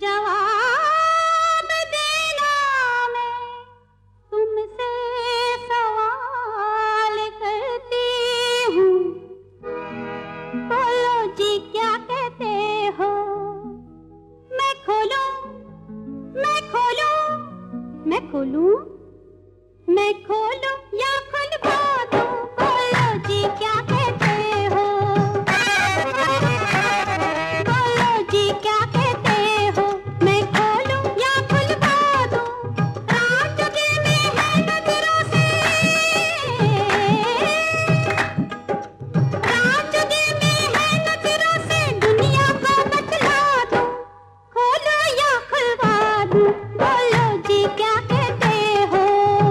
जवाब देना मैं तुमसे सवाल करती हूँ। बोलो जी क्या कहते हो? मैं खोलूं, मैं खोलूं, मैं खोलूं, मैं खोलूं या खुलवा दूं? बोलो जी क्या कहते हो? बोलो जी क्या कहते हो? मैं खोलूं या खुलवा दूं? राज जो दिल में है नजरों से, राज जो दिल में है नजरों से दुनिया को बतला दूं। खोलो या खुलवा दूं? बोलो जी क्या कहते हो?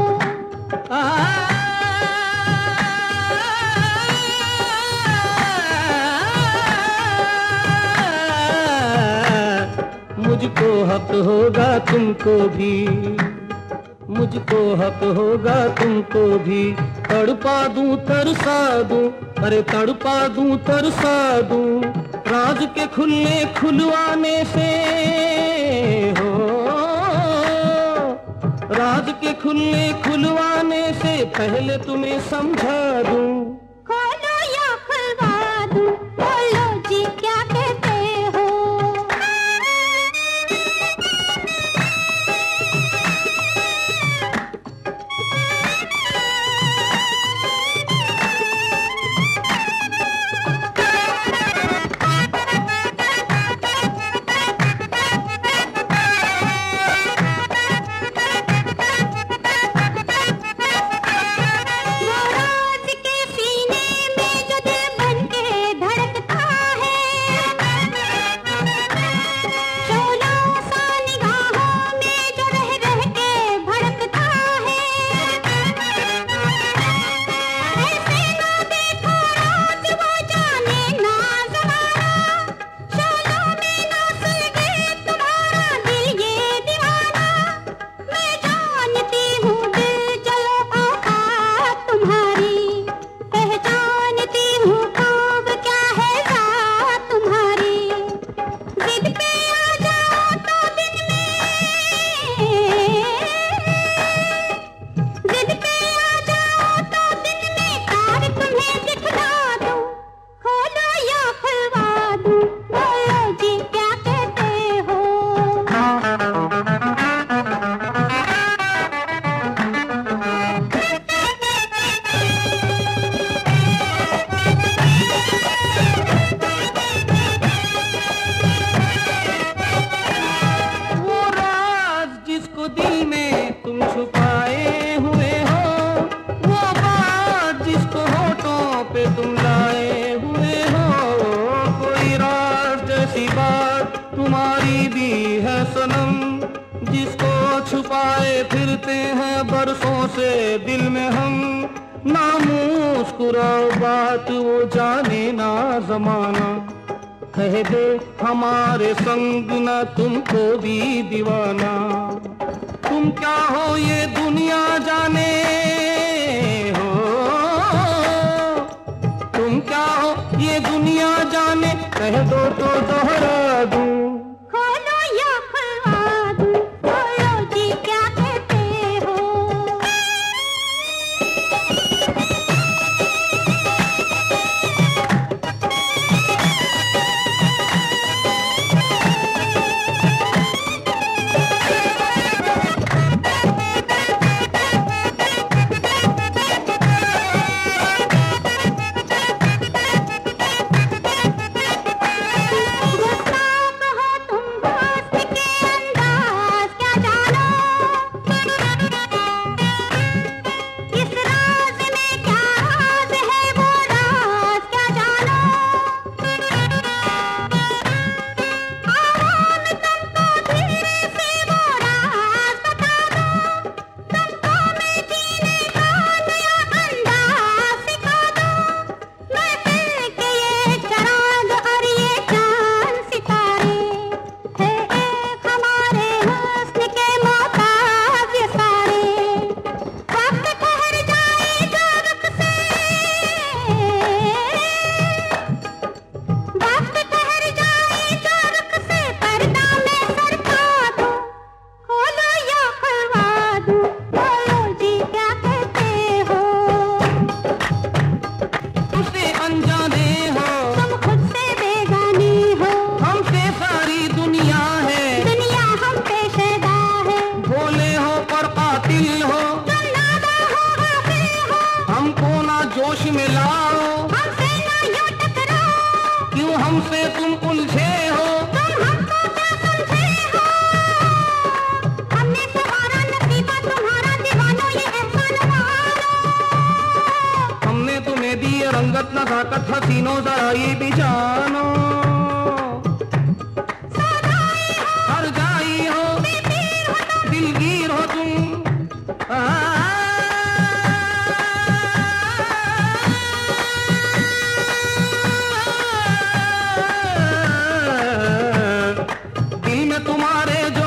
मुझको हक होगा तुमको भी, मुझको हक होगा तुमको भी। तड़पा दूं तरसा दूं, अरे तड़पा दूं तरसा दूं। राज के खुलने खुलवाने से हो, राज के खुलने खुलवाने से पहले तुम्हें समझा दूं। खोलो या खुलवा दूं? बोलो जी क्या कहते हो? वो राज के सीने में जो दिल बनके धड़कता है, शोला सा निगाहों में जो रह रह के भड़कता है। ऐसे ना देखो राज वो जाने ना ज़माना, शोलों में ना सुलगे तुम्हारा दिल ये दीवाना। मैं जानती हूँ दिल चलो औकात तुम्हारी, पहचानती हूँ ख्वाब क्या है रात तुम्हारी। जिद पे आ जाओ तो दिन में, जिद पे आ जाओ तो दिन में तार तुम्हें दिखला दूं। खोलो या खुलवा दूं? बोलो जी क्या कहते हो? वो राज जिसको दिल में तुम छुपाए हुए हो, वो बात जिसको होठों पे तुम लाए हुए हो। कोई राज जैसी बात तुम्हारी भी है सनम, जिसको छुपाए फिरते हैं बरसों से दिल में हम। ना मुस्कुराओ बात वो जाने ना जमाना, कह दे हमारे संग न तुमको भी दीवाना। तुम क्या हो ये दुनिया जाने हो, तुम क्या हो ये दुनिया जाने। कह दो तो दोहरा दूं। खोलो या खुलवा दूं? बोलो जी क्या कहते हो? गुस्ताख जरा ये भी जानो, हर जाई हो दिलगीर हो तुम। दिल में तुम्हारे